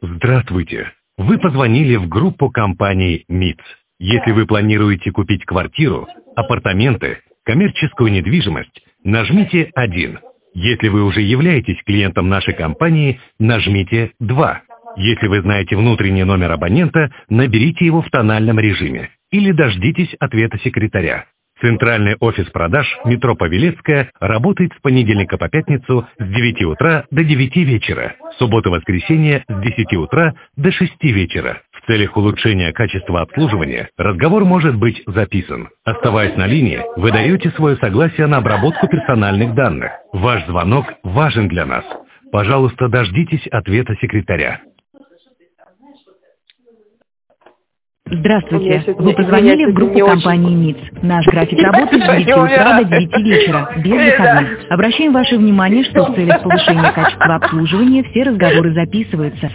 Здравствуйте! Вы позвонили в группу компаний МИЦ. Если вы планируете купить квартиру, апартаменты, коммерческую недвижимость, нажмите 1. Если вы уже являетесь клиентом нашей компании, нажмите 2. Если вы знаете внутренний номер абонента, наберите его в тональном режиме или дождитесь ответа секретаря. Центральный офис продаж метро Павелецкая работает с понедельника по пятницу с 9 утра до 9 вечера, суббота-воскресенье с 10 утра до 6 вечера. В целях улучшения качества обслуживания разговор может быть записан. Оставаясь на линии, вы даете свое согласие на обработку персональных данных. Ваш звонок важен для нас. Пожалуйста, дождитесь ответа секретаря. Здравствуйте. Вы позвонили в группу компании МИЦ. Наш график работы с 9 утра до 9 вечера, без выходных. Обращаем ваше внимание, что в целях повышения качества обслуживания все разговоры записываются.